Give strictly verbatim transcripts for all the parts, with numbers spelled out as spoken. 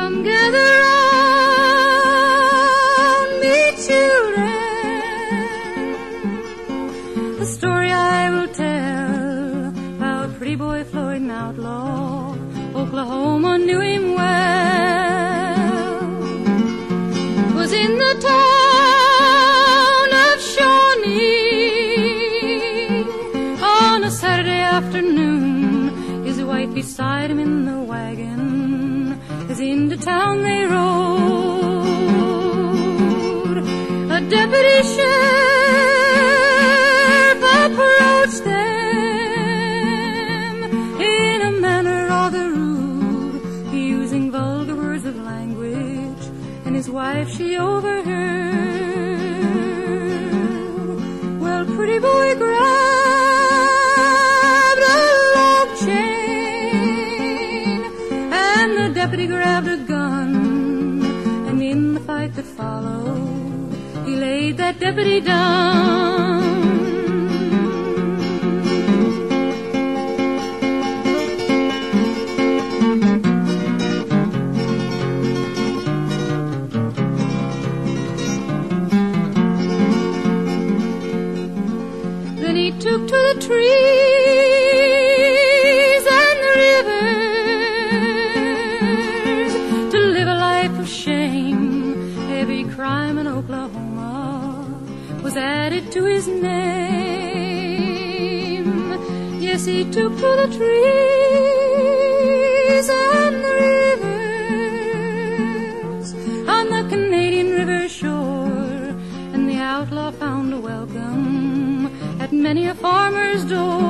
Come gather round me, children. The story I will tell about pretty boy Floyd, an outlaw. Oklahoma knew him well. 'Twas in the town of Shawnee on a Saturday afternoon. His wife beside him in the wagon, as into town they rode. A deputy sheriff approached them in a manner rather rude, using vulgar words of language, and his wife she overheard. Well, pretty boy grabbed a log chain, and the deputy grabbed a gun, and in the fight that followed, he laid that deputy down. Then he took to the trees and the rivers to live a life of shame. Every crime in Oklahoma was added to his name. Yes, he took to the trees and the rivers on the Canadian River shore, and the outlaw found a welcome at many a farmer's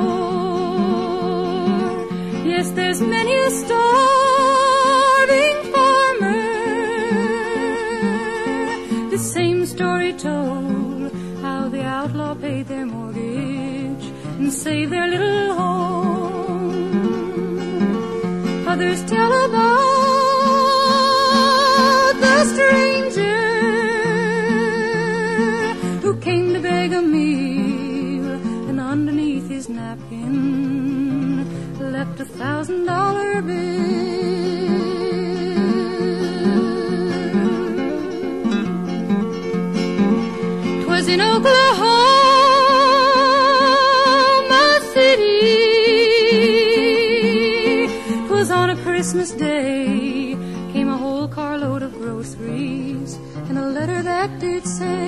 door. Yes, there's many a starving farmer the same story told, how the outlaw paid their mortgage and saved their little home. Others tell about the stranger who came to beg a meal, and underneath his napkin left a thousand dollar bill. 'Twas in Oklahoma City, 'twas on a Christmas day, came a whole carload of groceries and a letter that did say,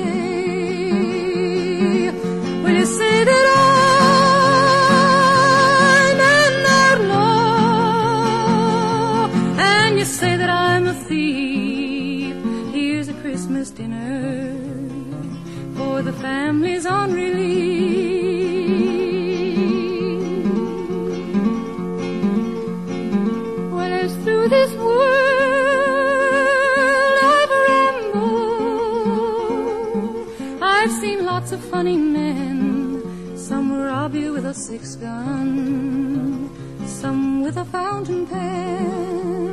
will you say that I'm an outlaw, and you say that I'm a thief? Here's a Christmas dinner for the families on relief. Well, as through this world I've rambled, I've seen lots of funny men. Some rob you with a six gun, some with a fountain pen.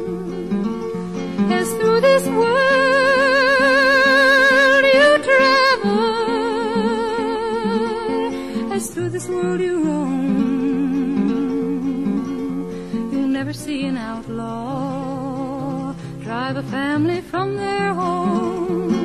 As through this world you travel, as through this world you roam, you'll never see an outlaw drive a family from their home.